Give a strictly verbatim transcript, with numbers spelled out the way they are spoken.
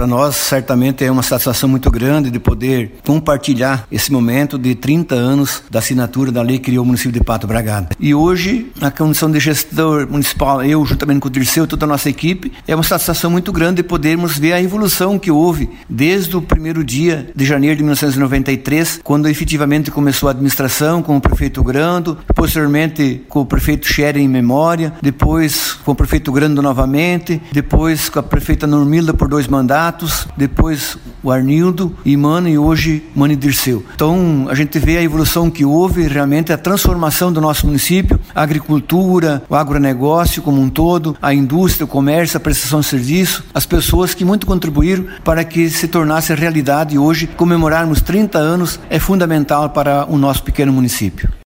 para nós certamente é uma satisfação muito grande de poder compartilhar esse momento de trinta anos da assinatura da lei que criou o município de Pato Bragado. E hoje, na condição de gestor municipal, eu juntamente com o Dirceu e toda a nossa equipe, é uma satisfação muito grande de podermos ver a evolução que houve desde o primeiro dia de janeiro de mil novecentos e noventa e três, quando efetivamente começou a administração com o prefeito Grando, posteriormente com o prefeito Scherer em memória, depois com o prefeito Grando novamente, depois com a prefeita Normilda por dois mandatos, depois o Arnildo e Mano e hoje Mano e Dirceu. Então a gente vê a evolução que houve, realmente a transformação do nosso município, a agricultura, o agronegócio como um todo, a indústria, o comércio, a prestação de serviço, as pessoas que muito contribuíram para que se tornasse realidade e hoje comemorarmos trinta anos é fundamental para o nosso pequeno município.